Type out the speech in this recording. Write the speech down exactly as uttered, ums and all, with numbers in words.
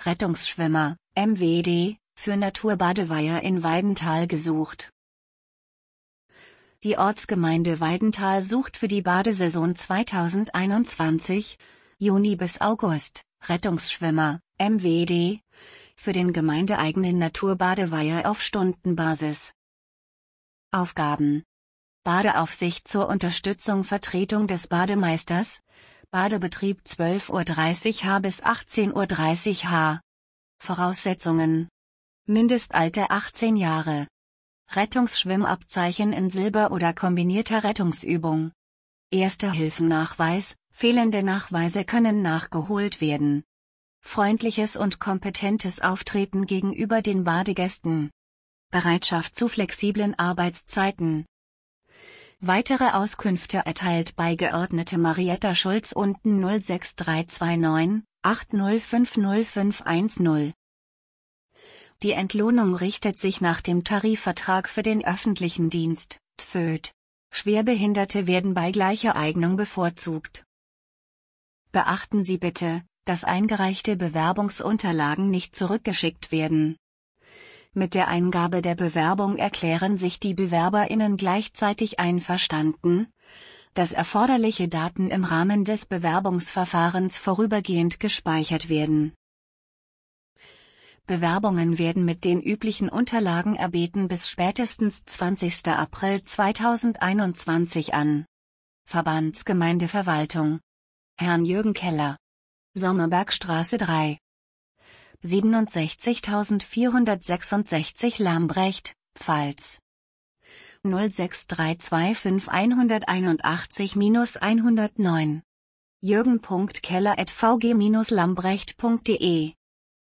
Rettungsschwimmer, M W D, für Naturbadeweiher in Weidenthal gesucht. Die Ortsgemeinde Weidenthal sucht für die Badesaison zweitausendeinundzwanzig, Juni bis August, Rettungsschwimmer, M W D, für den gemeindeeigenen Naturbadeweiher auf Stundenbasis. Aufgaben: Badeaufsicht zur Unterstützung Vertretung des Bademeisters, Badebetrieb zwölf Uhr dreißig H bis achtzehn Uhr dreißig H. Voraussetzungen: Mindestalter achtzehn Jahre. Rettungsschwimmabzeichen in Silber oder kombinierter Rettungsübung. Erste-Hilfen-Nachweis, fehlende Nachweise können nachgeholt werden. Freundliches und kompetentes Auftreten gegenüber den Badegästen. Bereitschaft zu flexiblen Arbeitszeiten. Weitere Auskünfte erteilt Beigeordnete Marietta Schulz unten null sechs drei zwei neun, acht null fünf null fünf eins null. Die Entlohnung richtet sich nach dem Tarifvertrag für den öffentlichen Dienst, T F Ö D. Schwerbehinderte werden bei gleicher Eignung bevorzugt. Beachten Sie bitte, dass eingereichte Bewerbungsunterlagen nicht zurückgeschickt werden. Mit der Eingabe der Bewerbung erklären sich die BewerberInnen gleichzeitig einverstanden, dass erforderliche Daten im Rahmen des Bewerbungsverfahrens vorübergehend gespeichert werden. Bewerbungen werden mit den üblichen Unterlagen erbeten bis spätestens zwanzigster April zweitausendeinundzwanzig an. Verbandsgemeindeverwaltung. Herrn Jürgen Keller. Sommerbergstraße drei. siebenundsechzigtausendvierhundertsechsundsechzig Lambrecht, Pfalz. null sechs drei zwei fünf eins eins eins eins null neun. jürgen punkt keller at v g Bindestrich lambrecht punkt de